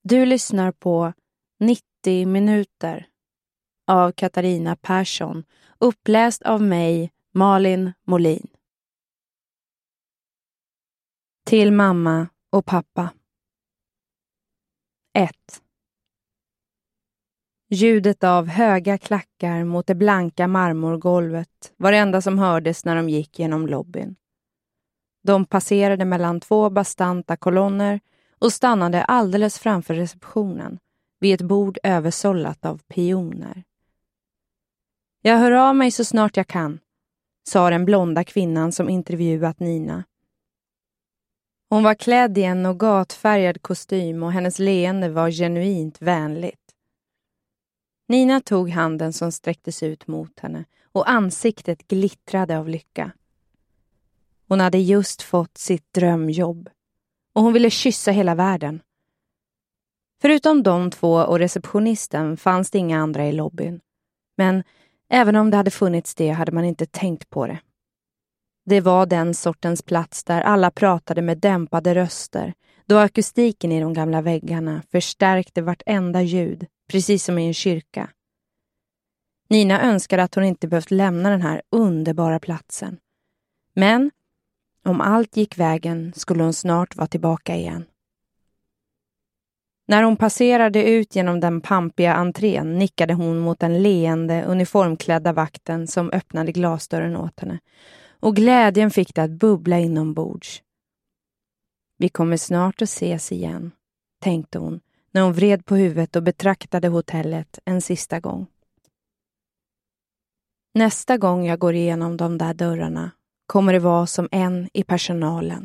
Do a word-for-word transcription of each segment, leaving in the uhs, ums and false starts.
Du lyssnar på nittio minuter av Katarina Persson, uppläst av mig, Malin Molin. Till mamma och pappa. ett. Ljudet av höga klackar mot det blanka marmorgolvet var det enda som hördes när de gick genom lobbyn. De passerade mellan två bastanta kolonner och stannade alldeles framför receptionen vid ett bord översållat av pioner. Jag hör av mig så snart jag kan, sa den blonda kvinnan som intervjuat Nina. Hon var klädd i en nougatfärgad kostym och hennes leende var genuint vänligt. Nina tog handen som sträcktes ut mot henne och ansiktet glittrade av lycka. Hon hade just fått sitt drömjobb och hon ville kyssa hela världen. Förutom de två och receptionisten fanns det inga andra i lobbyn. Men även om det hade funnits det hade man inte tänkt på det. Det var den sortens plats där alla pratade med dämpade röster, då akustiken i de gamla väggarna förstärkte vartenda ljud, precis som i en kyrka. Nina önskade att hon inte behövt lämna den här underbara platsen. Men om allt gick vägen skulle hon snart vara tillbaka igen. När hon passerade ut genom den pampiga entrén nickade hon mot den leende, uniformklädda vakten som öppnade glasdörren åt henne. Och glädjen fick det att bubbla inombords. Vi kommer snart att ses igen, tänkte hon när hon vred på huvudet och betraktade hotellet en sista gång. Nästa gång jag går igenom de där dörrarna kommer det vara som en i personalen.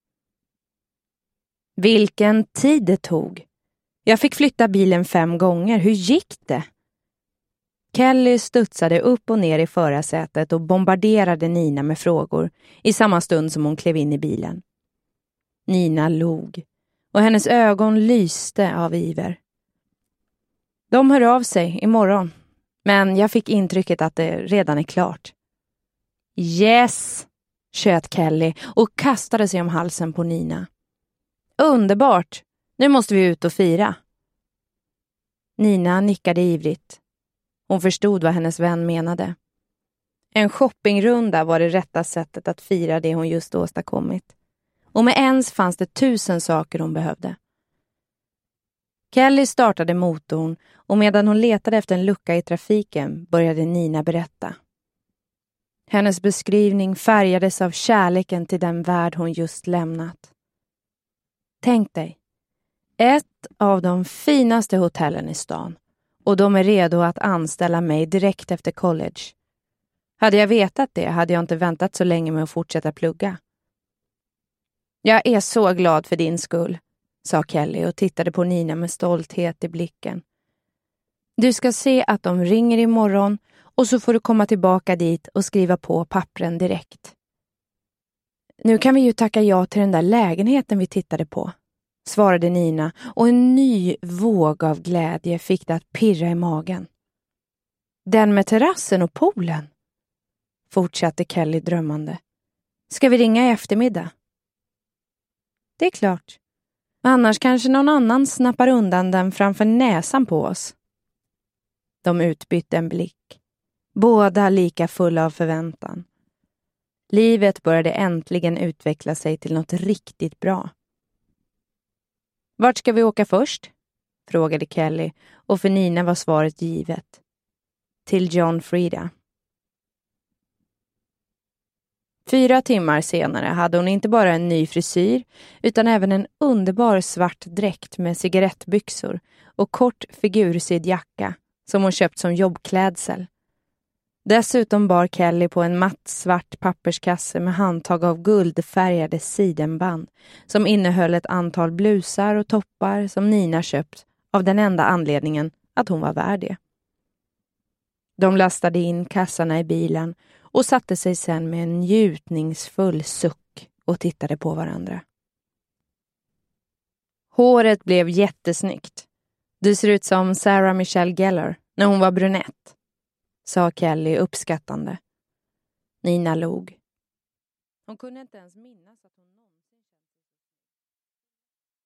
Vilken tid det tog! Jag fick flytta bilen fem gånger. Hur gick det? Kelly studsade upp och ner i förarsätet och bombarderade Nina med frågor i samma stund som hon klev in i bilen. Nina log och hennes ögon lyste av iver. De hör av sig imorgon, men jag fick intrycket att det redan är klart. Yes, tjöt Kelly och kastade sig om halsen på Nina. Underbart! Nu måste vi ut och fira. Nina nickade ivrigt. Hon förstod vad hennes vän menade. En shoppingrunda var det rätta sättet att fira det hon just åstadkommit. Och med ens fanns det tusen saker hon behövde. Kelly startade motorn och medan hon letade efter en lucka i trafiken började Nina berätta. Hennes beskrivning färgades av kärleken till den värld hon just lämnat. Tänk dig, ett av de finaste hotellen i stan och de är redo att anställa mig direkt efter college. Hade jag vetat det hade jag inte väntat så länge med att fortsätta plugga. Jag är så glad för din skull, sa Kelly och tittade på Nina med stolthet i blicken. Du ska se att de ringer imorgon och så får du komma tillbaka dit och skriva på pappren direkt. Nu kan vi ju tacka ja till den där lägenheten vi tittade på, svarade Nina och en ny våg av glädje fick det att pirra i magen. Den med terrassen och poolen, fortsatte Kelly drömmande. Ska vi ringa i eftermiddag? Det är klart. Annars kanske någon annan snappar undan den framför näsan på oss. De utbytte en blick. Båda lika fulla av förväntan. Livet började äntligen utveckla sig till något riktigt bra. Vart ska vi åka först? Frågade Kelly och för Nina var svaret givet. Till John Frieda. Fyra timmar senare hade hon inte bara en ny frisyr utan även en underbar svart dräkt med cigarettbyxor och kort figursydd jacka som hon köpt som jobbklädsel. Dessutom bar Kelly på en matt svart papperskasse med handtag av guldfärgade sidenband som innehöll ett antal blusar och toppar som Nina köpt av den enda anledningen att hon var värd det. De lastade in kassarna i bilen och satte sig sen med en njutningsfull suck och tittade på varandra. Håret blev jättesnyggt. Du ser ut som Sarah Michelle Gellar när hon var brunett, sa Kelly uppskattande. Nina log. Hon kunde inte ens minnas att hon